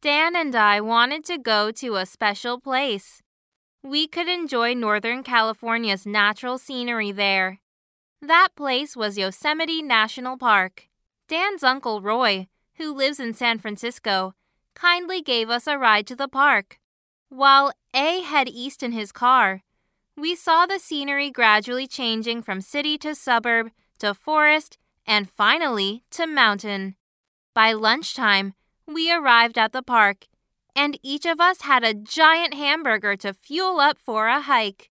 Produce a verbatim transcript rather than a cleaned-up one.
Dan and I wanted to go to a special place. We could enjoy Northern California's natural scenery there. That place was Yosemite National Park. Dan's uncle Roy, who lives in San Francisco, kindly gave us a ride to the park. While A head east in his car, we saw the scenery gradually changing from city to suburb to forest and finally to mountain. By lunchtime, we arrived at the park, and each of us had a giant hamburger to fuel up for a hike.